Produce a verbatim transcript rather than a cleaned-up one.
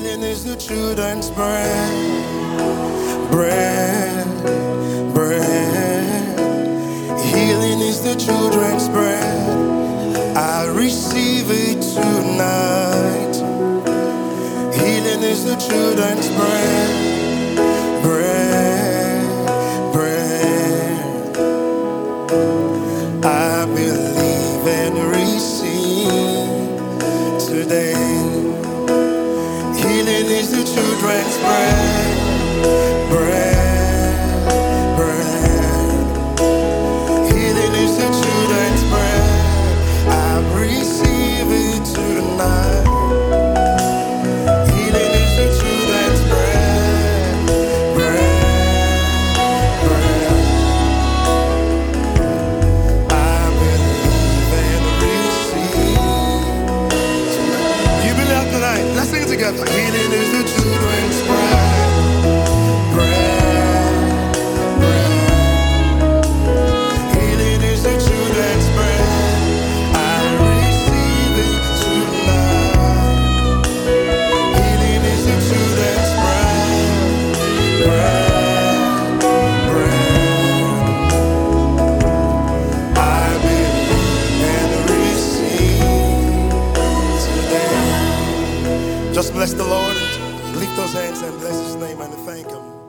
Healing is the children's bread, bread, bread. Healing is the children's bread. I receive it tonight. Healing is the children's bread, bread, bread. I believe and receive today. Healing is the children's bread, bread, bread. Healing is the children's bread. I receive it tonight. Healing is the children's bread, bread, bread. I believe and receive tonight. You believe tonight? Let's sing it together. Healing is the children's bread, bread, bread. Healing is the children's bread. I receive it tonight. Healing is the children's bread, bread, bread. I believe and receive today. Just bless the Lord and lift those hands and bless His name and thank Him.